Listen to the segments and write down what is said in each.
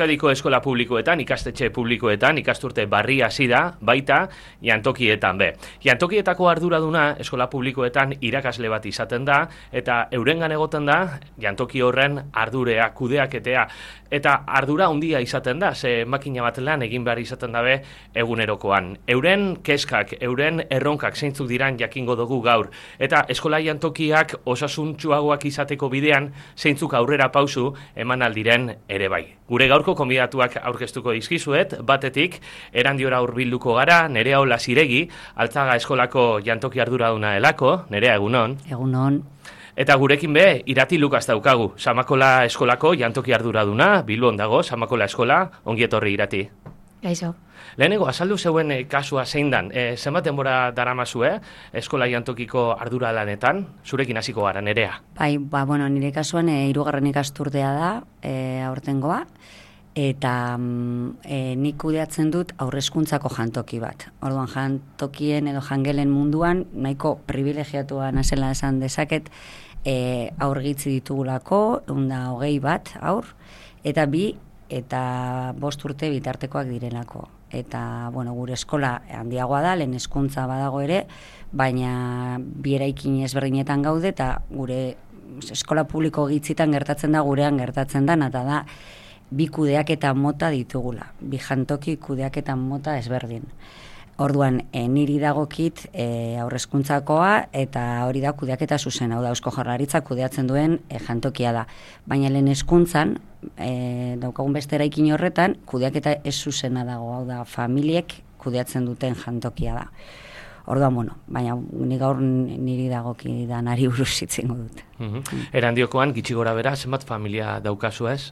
Euskadiko eskola publikoetan, ikastetxe publikoetan, ikasturte barria hasi da, baita jantokietan be. Jantokietako arduraduna eskola publikoetan irakasle bat izaten da, eta eurengan egoten da jantoki horren ardurea, kudeaketea, eta ardura handia izaten da, ze makina bat lan egin behar izaten dabe egunerokoan. Euren keskak, euren erronkak zeintzuk diran jakingo dugu gaur, eta eskola jantokiak osasuntsuagoak izateko bidean zeintzuk aurrera pausu eman aldiren ere bai. Gure gaurko konbidatuak aurkeztuko dizkizuet, batetik, Erandiora hurbilduko gara, Nerea Olasiregi, Altzaga eskolako jantoki arduraduna delako, Nerea, egunon. Egunon. Eta gurekin be, Irati Lukas daukagu, Samakola eskolako jantoki arduraduna, Bilbon dago, Samakola eskola, ongi etorri Irati. Gaixo. Lehenengo, azaldu zeuen kasua zein dan, zenbat denbora daramazue, eskola jantokiko ardura lanetan, zurekin hasiko gara, Nerea. Bai, nire kasuan 3. ikasturtea da, aurtengoa, eta nik kudeatzen dut aurrezkuntzako jantoki bat. Orduan jantokien edo jangelen munduan, nahiko privilegiatua nazela esan dezaket, aurgitzi ditugulako, 120 bat aur, eta 2 eta 5 urte bitartekoak direlako. Eta, gure eskola handiagoa da, lehen hezkuntza badago ere, baina bi eraikin ezberdinetan gaude, eta gure eskola publiko gitzitan gertatzen da, gurean gertatzen da, eta da, 2 kudeaketa mota ditugula, 2 jantoki kudeaketa mota ezberdin. Orduan, niri dagokit aurrezkuntzakoa, eta hori da kudeaketa zuzen, hau da, Eusko Jaurlaritzak kudeatzen duen jantokia da. Baina lehen hezkuntzan, daukagun beste eraikin horretan, kudeaketa ez zuzena dago, hau da, familiek kudeatzen duten jantokia da. Orduan, baina gaur niri dagoki da nari buruz hitzingo dut. Erandiokoan, gitxi gora bera, zenbat familia daukazu ez?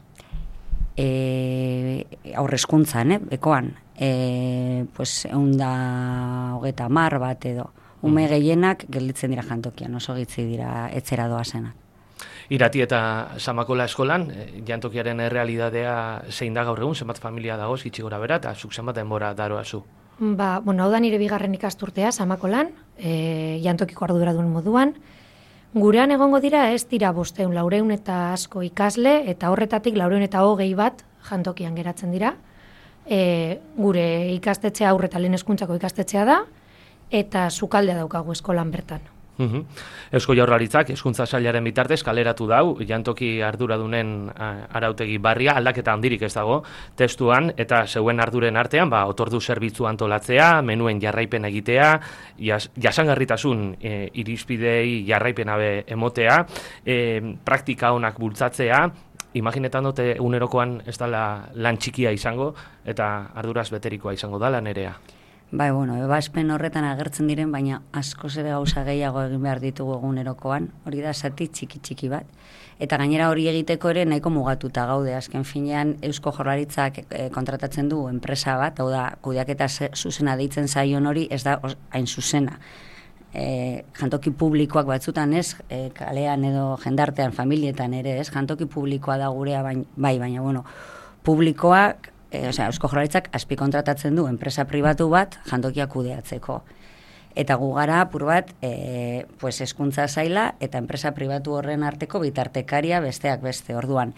Aurrezkuntzan, ekoan. 130 bat edo. Ume gehienak gelditzen dira jantokian, oso gitzi dira etzera doazenak. Irati eta Samakola eskolan, jantokiaren errealidadea zein da gaur egun, zenbat familia dagoz, gitxi gora bera, eta zuk zenbat denbora daroazu? Hau da nire 2. ikasturtea Samakolan, jantokiko arduradun moduan. Gurean egongo dira ez dira 500, 400 eta asko ikasle, eta horretatik 420 bat jantokian geratzen dira. Gure ikastetxea aurre eta lehen hezkuntzako ikastetxea da, eta sukaldea daukagu eskolan bertan. Eusko Jaurlaritzak hezkuntza sailaren bitartez kaleratu dau jantoki arduradunen arautegi barria, aldaketa handirik ez dago testuan, eta zeuen arduren artean otordu zerbitzu antolatzea, menuen jarraipen egitea, jasangarritasun irizpidei jarraipena emotea, praktika onak bultzatzea. Imaginetan dute egunerokoan ez dela lan txikia izango eta arduraz beterikoa izango da Nerea. Bai, ebaspen horretan agertzen diren, baina askoz ere gauza gehiago egin behar ditugu egunerokoan, hori da zati txiki bat. Eta gainera hori egiteko ere nahiko mugatuta gaude, azken finean Eusko Jaurlaritzak kontratatzen du enpresa bat, hau da, kudeaketa zuzena deitzen zaion hori ez da hain zuzena. Jantoki publikoak batzutan ez, kalean edo jendartean, familietan ere ez, jantoki publikoa da gurea, baina publikoak, Eusko Jaurlaritzak azpikontratatzen du enpresa pribatu bat jantokia kudeatzeko. Eta gu gara apur bat hezkuntza saila eta enpresa pribatu horren arteko bitartekaria besteak beste. Orduan,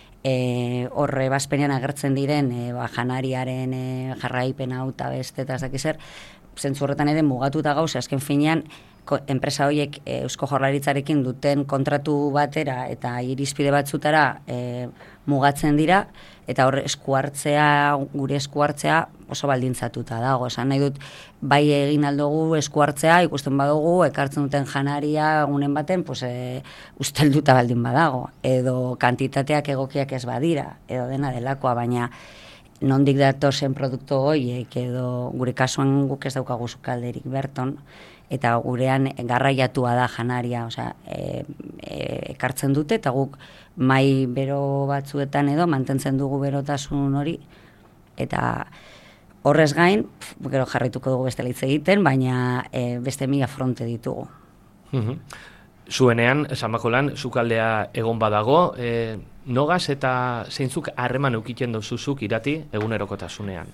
horre ebazpenean agertzen diren janariaren jarraipen hau eta beste eta ez dakizer, zentzu horretan ere mugatuta gauza, azken finean enpresa horiek Eusko Jaurlaritzarekin duten kontratu batera eta irizpide batzutara mugatzen dira, eta hor gure eskuartzea oso baldintzatuta dago. Esan nahi dut, bai egin aldugu eskuartzea, ikusten badugu, ekartzen duten janaria gunen baten, ustelduta baldin badago, edo kantitateak egokiak ez badira, edo dena delakoa, baina nondik datozen produktu horiek, edo gure kasuan guk ez daukagu sukalderik berton, eta gurean garraiatua da janaria, ekartzen dute, eta guk mai bero batzuetan edo mantentzen dugu berotasun hori, eta horrez gain, gero jarraituko dugu beste hitz egiten, baina beste 1000 fronte ditugu. Zuenean, Samakolan, sukaldea egon badago, nogaz eta zeintzuk harreman eukiten dozuzuk Irati egunerokotasunean?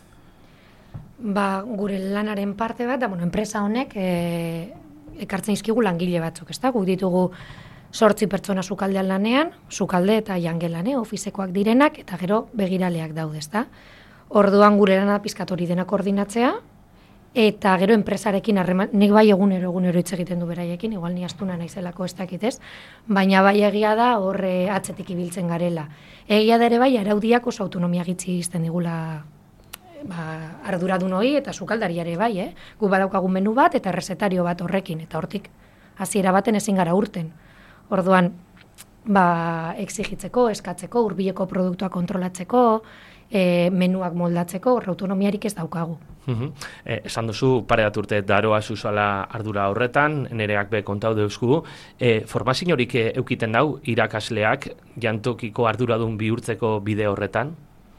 Gure lanaren parte bat, enpresa honek ekartzen izkigu langile batzuk, ez da? Guk ditugu 8 pertsona sukaldean lanean, sukalde eta jangelan, ofizekoak direnak, eta gero begiraleak daude, ezta? Orduan gure lana pizkat hori dena koordinatzea, eta gero enpresarekin harreman, nik bai egunero hitz egiten du beraiekin, igual ni astuna naizelako ez dakit ez, baina bai egia da horre atzetik ibiltzen garela. Egia da ere bai araudiak oso autonomia gitzi izten digula arduradun hori eta sukaldariare bai, Gu badaukagu menu bat eta errezetario bat horrekin, eta hortik hasiera baten ezin gara urten. Orduan, exigitzeko, eskatzeko, hurbileko produktua kontrolatzeko, menuak moldatzeko, horre autonomiarik ez daukagu. Esan duzu, pare bat urte daroa zuzala ardura horretan, nereak be kontau deuzku, formaziorik eukiten dau, irakasleak jantokiko arduradun bihurtzeko bide horretan?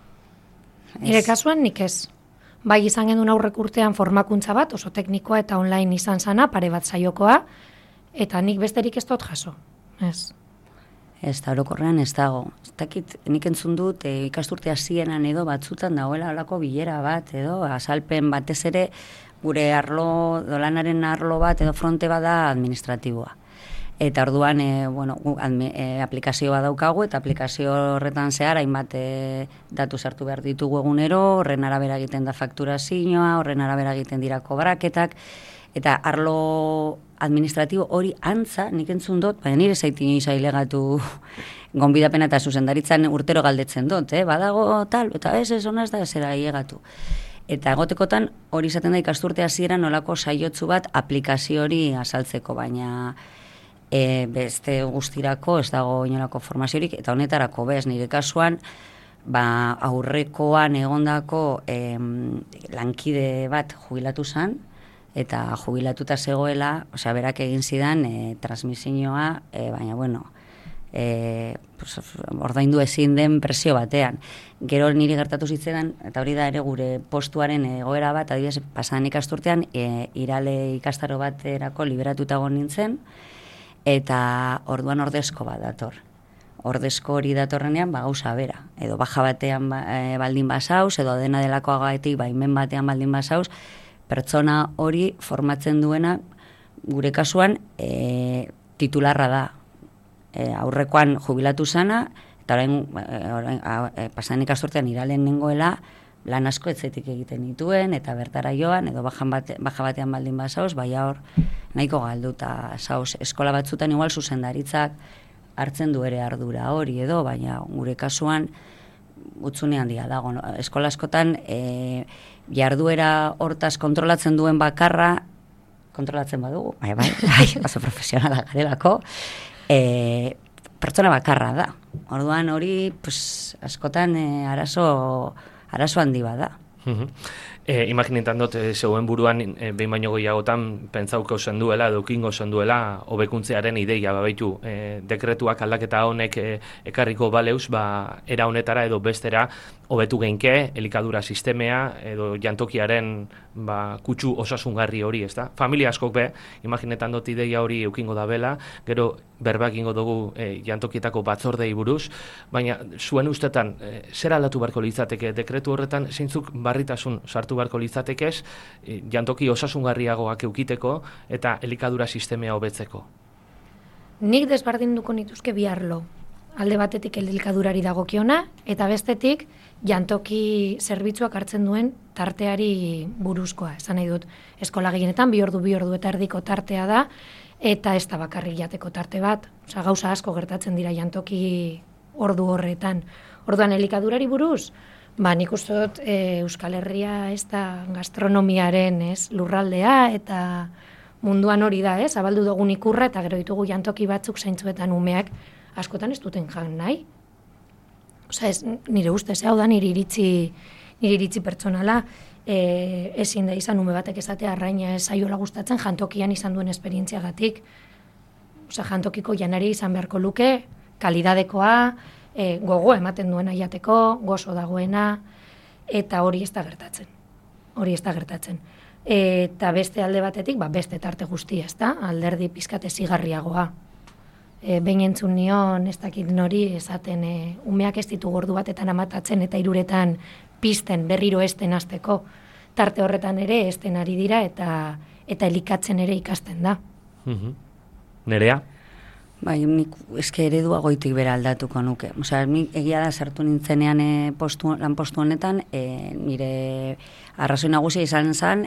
Nire kasuan nik ez. Bai izan genuen aurrek urtean formakuntza bat, oso teknikoa eta online izan zana, pare bat saiokoa, eta nik besterik ez dut jaso. Ez. Ez da, orokorrean ez dago. Ez dakit, nik entzun dut ikasturte hasieran edo batzutan dagoela holako bilera bat, edo azalpen batez ere gure arlo, dolanaren arlo bat edo fronte bada administratiboa. Eta orduan, aplikazio bat daukagu, eta aplikazio horretan zehar, hainbat datu sartu behar ditugu egunero, horren arabera egiten da fakturazioa, horren arabera egiten dira kobraketak, eta arlo administratibo hori antza, nik entzun dut, baina nire zaitin izailegatu gonbidapena eta zuzendaritzan urtero galdetzen dut, badago tal, eta ez ona ez da zera ailegatu. Eta egotekotan hori izaten da ikasturte hasieran nolako saiotzu bat aplikazio hori azaltzeko, baina beste guztirako ez dago inolako formaziorik, eta honetarako bez, nire kasuan, aurrekoan egondako lankide bat jubilatu zen, eta jubilatuta zegoela, berak egin zidan transmisioa, baina ordaindu ezin den presio batean. Gero niri gertatu zitzaidan, eta hori da ere gure postuaren egoera bat, adibidez, pasadan ikasturtean, irale ikastaro baterako liberatuta egon nintzen, eta orduan ordezko bat dator. Ordezko hori datorrenean, gauza bera. Edo baja batean baldin bazauz, edo dena delako agaetik baimen batean baldin bazauz, pertsona hori formatzen duena, gure kasuan, titularra da. Aurrekoan jubilatu zana, eta orain pasadan ikasturtean iralen nengoela, lan asko etzetik egiten dituen, eta bertara joan, edo baja batean baldin bazauz, baina hor nahiko galduta zauz. Eskola batzutan igual zuzendaritzak hartzen du ere ardura hori edo, baina gure kasuan utzune handia dago. Eskola askotan jarduera hortaz kontrolatzen duen bakarra, kontrolatzen badugu, bai, oso profesionala garelako, pertsona bakarra da. Orduan hori askotan arazo handi bada. Imaginetan dut, zeuen buruan, behin baino gehiagotan, pentsauko zen duela, edo kingo zen duela, hobekuntzearen ideia, baitu, dekretuak aldaketa honek ekarriko baleuz, era honetara edo bestera, hobetu geinke, elikadura sistemea, edo jantokiaren kutsu osasungarri hori, ez da? Familia askok be, imaginetan dut ideia hori eukingo da bela, gero berbak ingo dugu jantokietako batzordei buruz, baina zuen ustetan, zer aldatu barko litzateke dekretu horretan, zeintzuk barritasun sartu barko litzatekez, jantoki osasungarriagoak eukiteko eta elikadura sistemea hobetzeko? Nik desberdinduko nituzke bi arlo. Alde batetik elikadurari dagokiona, eta bestetik jantoki zerbitzuak hartzen duen tarteari buruzkoa. Esan nahi dut, eskola gehienetan 2 ordu eta erdiko tartea da, eta ez da bakarrik jateko tarte bat. Gauza asko gertatzen dira jantoki ordu horretan. Orduan elikadurari buruz, nik uste dut Euskal Herria ez da gastronomiaren lurraldea, eta munduan hori da, zabaldu dugun ikurra, eta gero ditugu jantoki batzuk zaintzuetan umeak askotan ez duten jan nahi. Nire ustez, hau da nire iritzi pertsonala, ezin da izan ume batek esatea arraina ez zaiola gustatzen jantokian izan duen esperientziagatik. Jantokiko janari izan beharko luke, kalidadekoa, gogo ematen duena jateko, gozo dagoena, eta hori ez da gertatzen. Eta beste alde batetik, beste tarte guztia, ez da, alderdi pizkate zigarriagoa. Behin entzun nion, ez dakit nori, esaten umeak ez ditu ordu batetan amatatzen eta 3etan pizten berriro esten hasteko. Tarte horretan ere esten ari dira eta elikatzen ere ikasten da. Nerea? Bai, nik eske eredua goitik bera aldatuko nuke. Osea, nik egia da sartu nintzenean lan postu honetan, nire arrazoi nagusia izan zen,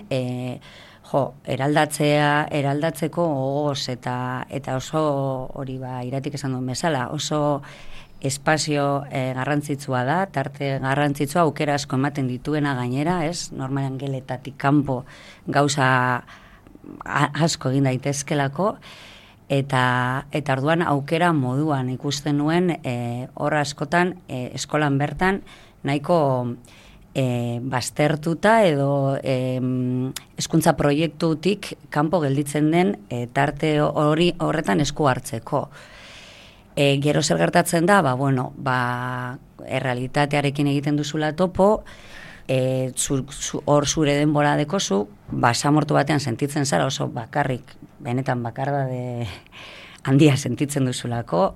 eraldatzeko gogoz eta oso hori iratik esan duen bezala, oso espazio garrantzitsua da, tarte garrantzitsua aukera asko ematen dituena gainera, ez? Normalean geletatik kanpo gauza asko egin daitezkelako, eta orduan aukera moduan ikusten nuen hor askotan eskolan bertan nahiko baztertuta edo hezkuntza proiektutik kanpo gelditzen den tarte horretan esku hartzeko. Gero zer gertatzen da, errealitatearekin egiten duzula topo, hor zure denbora dekozu, basamortu batean sentitzen zara oso bakarrik, benetan bakardade handia sentitzen duzulako,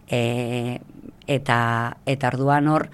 eta orduan hor,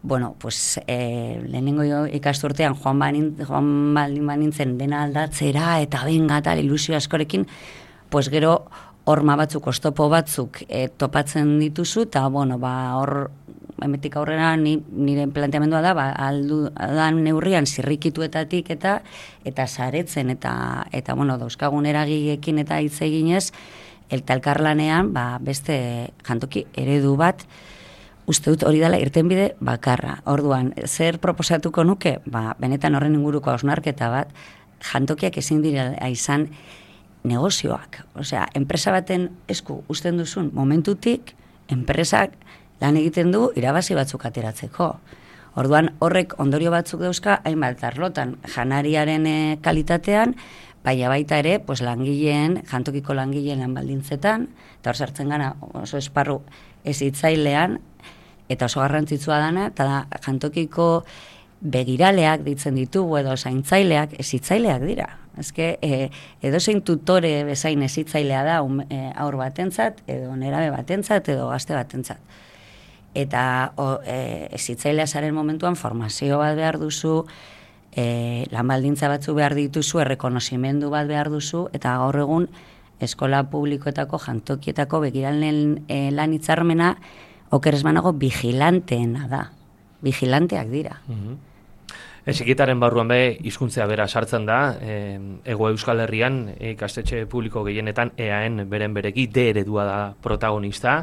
lehenengo ikasturtean joan baldin banintzen dena aldatzera, eta benga tal ilusio askorekin, gero horma batzuk, oztopo batzuk topatzen dituzu, eta hor emetik aurrera nire planteamendua da, aldudan neurrian zirrikituetatik eta saretzen, eta dauzkagun eragiekin eta hitz eginez, elkarlanean beste jantoki eredu bat, uste dut hori dela irtenbide bakarra. Orduan, zer proposatuko nuke? Benetan horren inguruko hausnarketa bat, jantokiak ezin dira izan negozioak. Osea, enpresa baten esku usten duzun momentutik, enpresak lan egiten du irabazi batzuk ateratzeko. Orduan, horrek ondorio batzuk dauzka, hainbat arlotan, janariaren kalitatean, baita ere, jantokiko langileen lanbaldintzetan, eta hor sartzen gana oso esparru hezitzailean, eta oso garrantzitsua dana, eta da, jantokiko begiraleak ditzen ditugu, edo zaintzaileak, hezitzaileak dira. Edozein tutore bezain hezitzailea da haur batentzat, edo nerabe batentzat, edo gazte batentzat. Eta hezitzailea zaren momentuan formazio bat behar duzu, lan baldintza batzu behar dituzu, errekonozimendu bat behar duzu, eta gaur egun eskola publikoetako, jantokietako begiralen lan hitzarmena okeres banago vigilanteena da. Vigilanteak dira. Heziketaren barruan hizkuntzea bera sartzen da, Hego Euskal Herrian ikastetxe publiko gehienetan EAN beren bereki D eredua da protagonista.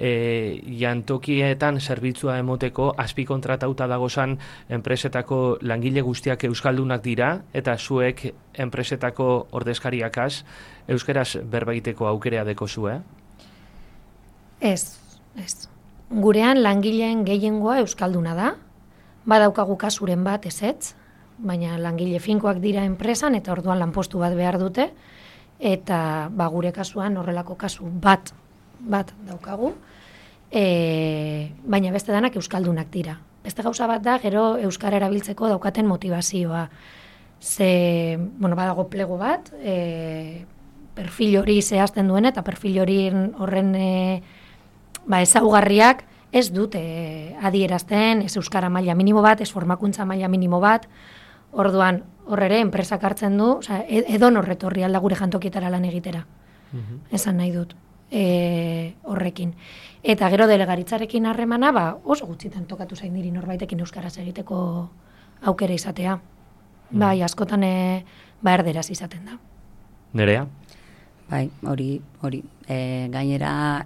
Jantokietan zerbitzua emoteko azpikontratauta dagozan enpresetako langile guztiak euskaldunak dira, eta zuek enpresetako ordezkariakaz euskeraz berbaiteko aukerea dekozue? Ez. Gurean langileen gehiengoa euskalduna da, badaukagu kasuren bat ezetz, baina langile finkoak dira enpresan eta orduan lanpostu bat behar dute, eta gure kasuan horrelako kasu bat daukagu, baina beste danak euskaldunak dira. Beste gauza bat da, gero euskara erabiltzeko daukaten motivazioa. Badago plego bat, perfil hori zehazten duen eta perfil horren ezaugarriak ez dute adierazten, ez euskara maila minimo bat, ez formakuntza maila minimo bat, orduan horrere enpresak hartzen du, edon horretorri alda gure jantokietara lan egitera, esan nahi dut horrekin. Eta gero delegaritzarekin harremana, oso gutxitan tokatu zain diri norbaitekin euskaraz egiteko aukera izatea. Bai, askotan erderaz izaten da. Nerea? Bai, hori. Gainera,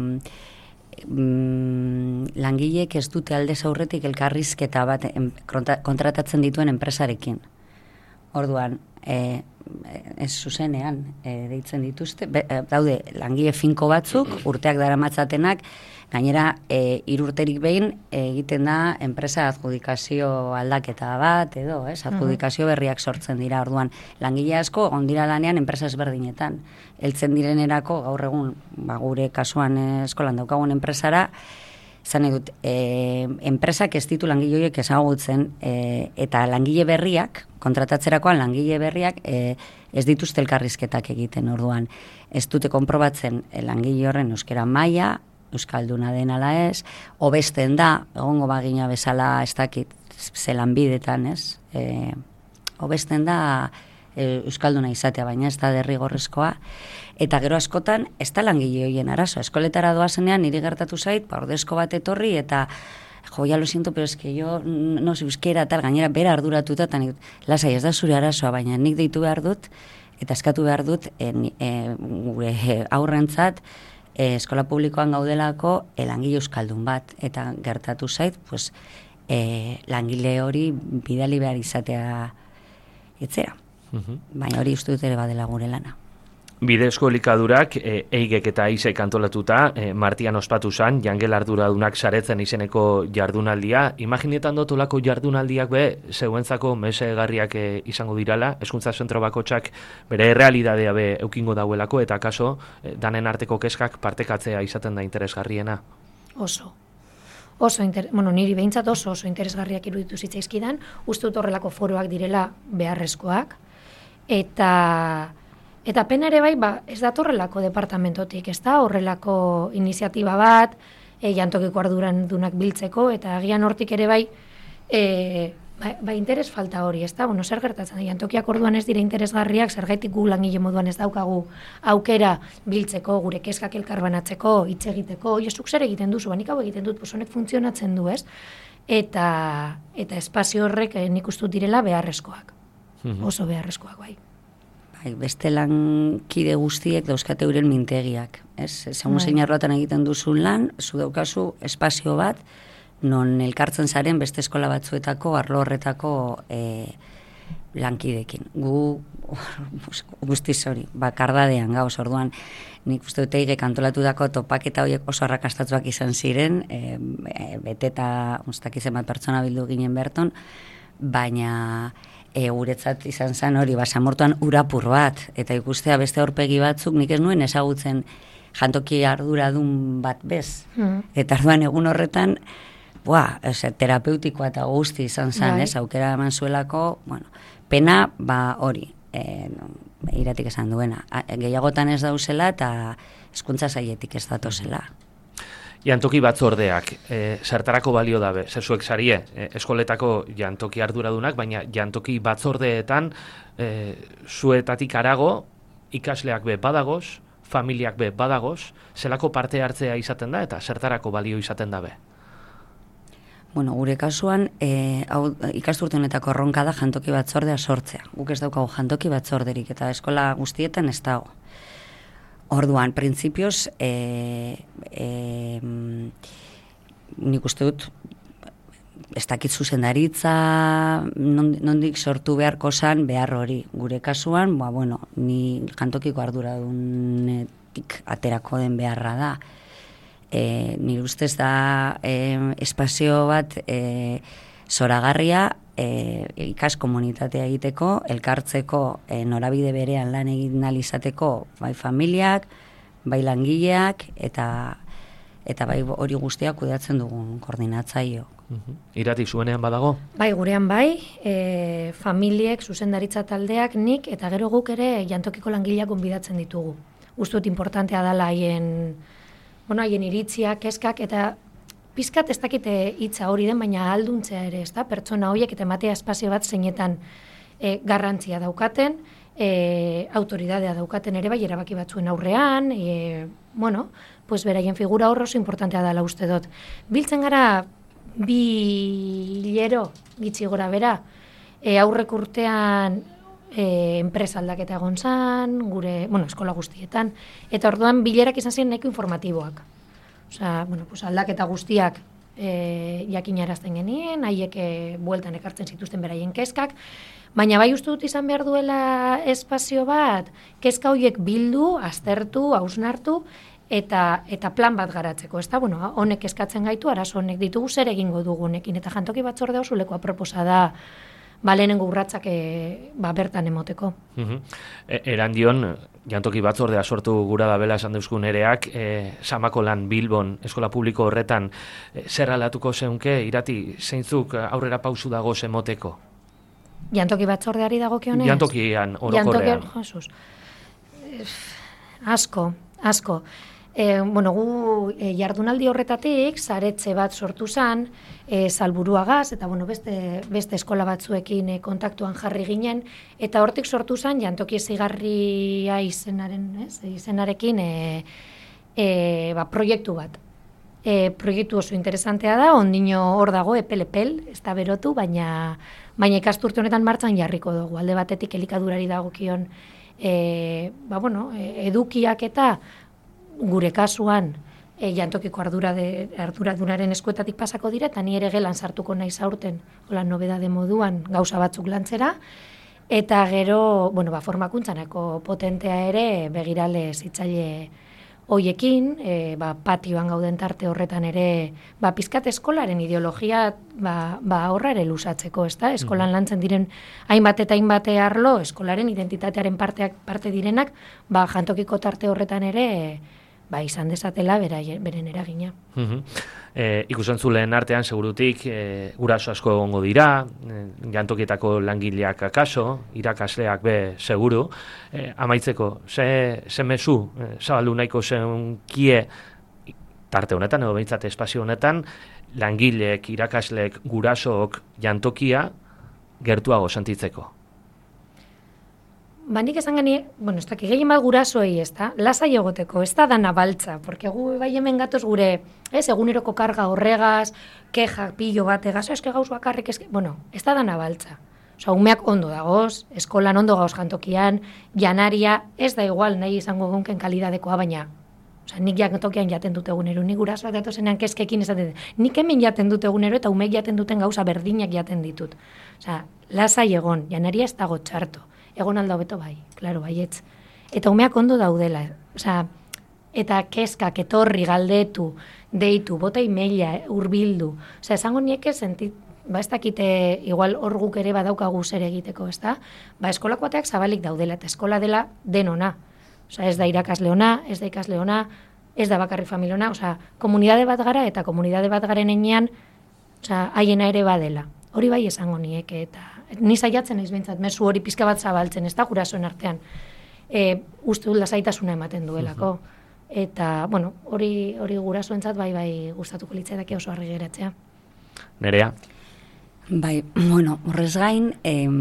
langileek ez dute aldez aurretik elkarrizketa bat kontratatzen dituen enpresarekin. Orduan, ez zuzenean deitzen dituzte, daude langile finko batzuk, urteak daramatzatenak, gainera 3 urterik behin egiten da enpresa adjudikazio aldaketa bat, edo, adjudikazio berriak sortzen dira. Orduan, langile asko egon dira lanean enpresa ezberdinetan. Heltzen direnerako, gaur egun, gure kasuan eskolan daukagun enpresara, zan edut, enpresak ez ditu langile horiek ezagutzen, eta langile berriak, kontratatzerakoan langile berriak, ez dituzte elkarrizketak egiten. Orduan, ez dute konprobatzen langile horren euskara maila, euskalduna den ala ez, hobesten da, egongo bagina bezala ez dakit zelan bidetan, ez? Hobesten da euskalduna izatea, baina ez da derrigorrezkoa. Eta gero askotan, ez da langile horien arazoa. Eskoletara doazenean, niri gertatu zait, ordezko bat etorri, eta jo, ya lo siento, pero es que yo no sé euskera, tal, gainera bera arduratuta, eta nik, lasai, ez da zure arazoa, baina nik deitu behar dut, eta eskatu behar dut, gure aurrentzat, eskola publikoan gaudelako langile euskaldun bat, eta gertatu zait, pues, langile hori bidali behar izatea etzera. Baina hori uste dut ere badela gure lana. Bidezko elikadurak Eigek eta Aizek antolatuta, Martian ospatu zan, jangel arduradunak saretzen izeneko jardunaldia. Imaginetan dut olako jardunaldiak zeuentzako mesegarriak izango dirala, hezkuntza zentro bakotxak bere realidadea eukingo dauelako, eta kaso, danen arteko kezkak partekatzea izaten da interesgarriena. Niri behintzat oso interesgarriak iruditu zitzaizkidan, uste dut horrelako foroak direla beharrezkoak, eta pena ere bai, ez datorrelako departamentotik, ez da horrelako iniziatiba bat, jantokiko arduradunak biltzeko, eta agian hortik ere bai, interes falta hori, ez da, zer gertatzen da, jantokiak orduan ez dira interesgarriak, zergaitik gu langile moduan ez daukagu aukera biltzeko, gure kezkak elkarbanatzeko, hitz egiteko, zuk zer egiten duzu, banik hau egiten dut, honek funtzionatzen du, ez? Eta espazio horrek nik uste dut direla beharrezkoak, oso beharrezkoak bai. Beste lankide guztiek dauzkate euren mintegiak, ez? Segun zein arloatan egiten duzun lan, zu daukazu espazio bat, non elkartzen zaren beste eskola batzuetako, arlo horretako lankidekin. Gu guztiz hori, bakardadean gauz, orduan, nik uste dut Eigek antolatutako topaketa horiek oso arrakastatzuak izan ziren, beteta, ustakizan bat pertsona bildu ginen berton, baina guretzat izan zen hori, basamortuan urapur bat, eta ikustea beste aurpegi batzuk, nik ez nuen ezagutzen jantoki arduradun bat bez. Eta arduan egun horretan, terapeutikoa eta guzti izan zen, aukera eman zuelako, pena, hori, iratik esan duena. Gehiagotan ez dauzela eta hezkuntza sailetik ez datozela. Jantoki batzordeak, zertarako balio dabe? Zuek sarie, eskoletako jantoki arduradunak, baina jantoki batzordeetan zuetatik arago, ikasleak badagoz, familiak badagoz, zelako parte hartzea izaten da eta zertarako balio izaten dabe? Gure kasuan, ikasturte honetako erronka da jantoki batzordea sortzea. Guk ez daukagu jantoki batzorderik eta eskola guztietan ez dago. Orduan, printzipioz, nik uste dut, ez dakit zuzendaritza, nondik sortu beharko zan behar hori. Gure kasuan, ni jantokiko arduradunetik aterako den beharra da. Nire ustez da espazio bat zoragarria ikas komunitatea egiteko, elkartzeko norabide berean lan egin ahal izateko bai familiak, bai langileak eta bai hori guztiak kudeatzen dugun koordinatzaio. Irati, zuenean badago? Bai, gurean bai, familiek, zuzendaritza taldeak, nik eta gero guk ere jantokiko langileak gonbidatzen ditugu. Uste dut importantea dela haien iritziak, kezkak, eta pizkat ez dakite hitza hori den, baina alduntzea ere, ez da, pertsona horiek eta ematea espazio bat zeinetan garrantzia daukaten, autoridadea daukaten ere bai, erabaki batzuen aurrean, beraien figura horro oso importantea dela uste dut. Biltzen gara bi hilero, gitxi gora bera, aurrek urtean enpresa aldaketa egon zan, gure, eskola guztietan, eta orduan bilerak izan ziren nahiko informatiboak. Osea, aldaketa guztiak jakinarazten genien, haiek bueltan ekartzen zituzten beraien kezkak, baina bai uste dut izan behar duela espazio bat, kezka horiek bildu, aztertu, hausnartu, eta plan bat garatzeko, ez da, honek eskatzen gaitu, arazo honek ditugu zer egingo dugunekin, eta jantoki batzordea oso leku aproposa da, lehenengo urratsak bertan emoteko. Erandion, jantoki batzordea sortu gura da bela esan deuzkun ereak, Samakolan Bilbon, eskola publiko horretan, zer aldatuko zeunke, Irati, zeintzuk aurrera pausu dago emoteko? Jantoki batzordeari dagokionez? Jantokian, orokorrean. Asko. Gu jardunaldi horretatik saretxe bat sortu zen, Salburuagaz, eta beste eskola batzuekin kontaktuan jarri ginen, eta hortik sortu zen jantoki zigarria izenarekin proiektu bat. Proiektu oso interesantea da, ondino hor dago epelepel, ez da berotu, baina ikasturte honetan martxan jarriko dugu. Alde batetik elikadurari dagokion edukiak eta gure kasuan jantokiko arduradunaren eskuetatik pasako dira, eta ni ere gelan sartuko naiz aurten, hola nobedade moduan gauza batzuk lantzera, eta gero, formakuntzanako potentea ere begirale zitzaile hoiekin, patioan gauden tarte horretan ere, pizkat eskolaren ideologia horra ere lusatzeko, ezta? Eskolan lantzen diren hainbat eta hainbat arlo, eskolaren identitatearen parte direnak, jantokiko tarte horretan ere, izan dezatela beren eragina. Ikusentzuleen artean, segurutik, guraso asko egongo dira, jantokietako langileak akaso, irakasleak be seguru. Amaitzeko, ze mezu, zabaldu nahiko zenkie, tarte honetan, edo behintzat espazio honetan, langileek, irakasleek, gurasook jantokia gertuago sentitzeko. Nik esan gani, ez dakik gehien bat gurasoei, ez da, lasai egoteko, ez da dana baltza, porque gu bai hemen gatoz gure, eguneroko karga horregaz, kejak, pillo bat egaz, eske gauz bakarrik, ez da dana baltza. Umeak ondo dagoz, eskolan ondo gauz jantokian, janaria, ez da igual nahi izango gunken kalidadekoa, baina, nik jantokian jaten dut egunero, nik gurasoak datozenean kezkekin esaten dut, nik hemen jaten dut egunero eta umeek jaten duten gauza berdinak jaten ditut. Lasai egon, janaria ez dago txarto. Egon alda hobeto klaro, baietz. Eta umeak ondo daudela, eta kezkak, etorri, galdetu, deitu, bota emaila, hurbildu. Esango nieke sentit, ez dakite, igual hor guk ere badaukagu zer egiteko, ez da? Eskolak bateak zabalik daudela, eta eskola dela denona. Ez da irakasle ona, ez da ikasle ona, ez da bakarri familia ona, komunidade bat gara, eta komunidade bat garen enean, haiena ere badela. Hori bai esango nieke, eta ni saiatzen naiz behintzat, mezu hori pizka bat zabaltzen, ez da gurasoen artean. Uste dut lasaitasuna ematen duelako. Eta, hori gurasoentzat bai gustatuko litzaidake oso argi geratzea. Nerea? Horrez gain,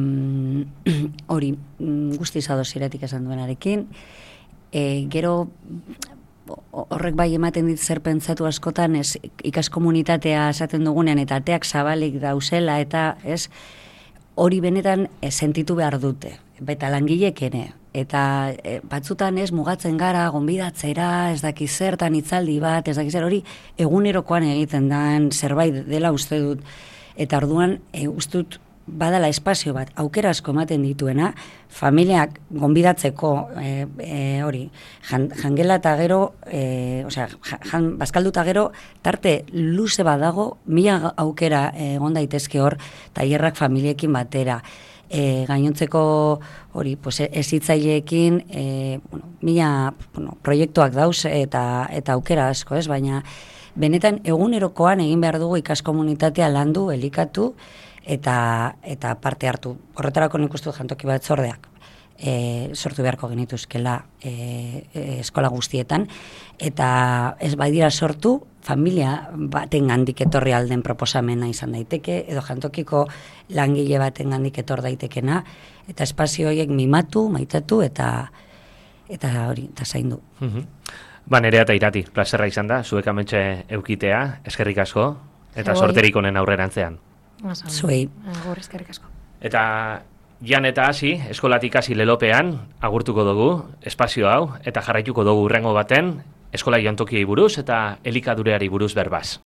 hori guztiz adosiretik esan duenarekin, gero horrek bai ematen dit zer pentsatu askotan, ikaskomunitatea esaten dugunean eta ateak zabalik dauzela eta hori benetan sentitu behar dute, eta langilek ere. Eta batzutan mugatzen gara, gonbidatzera, ez dakiz zertan hitzaldi bat, ez dakiz zer, hori egunerokoan egiten den zerbait dela uste dut. Eta orduan uste dut badala espazio bat, aukera asko ematen dituena, familiak gonbidatzeko hori, jangela eta gero, bazkalduta gero, tarte luze badago, mila aukera egon daitezke hor, tailerrak familiekin batera. Gainontzeko hori, ezitzaileekin, mila proiektuak dauz eta aukera asko, baina benetan egunerokoan egin behar dugu ikaskomunitatea landu, elikatu, eta parte hartu. Horretarako nik uste jantoki batzordeak sortu beharko genituzkela eskola guztietan, eta ez badira sortu, familia baten gandik etorri alden proposamena izan daiteke, edo jantokiko langile baten gandik etor daitekena, eta espazio horiek mimatu, maitatu, eta hori, eta zaindu. Nerea eta Irati, plazerra izan da, zuek amentxe eukitea, eskerrik asko, eta sorterik honen aurrerantzean. Zuei. Agur, eskerrik asko. Eta jan eta hasi, eskolatik hasi lelopean, agurtuko dugu, espazio hau, eta jarraituko dugu hurrengo baten, eskola jantokiei buruz eta elikadureari buruz berbaz.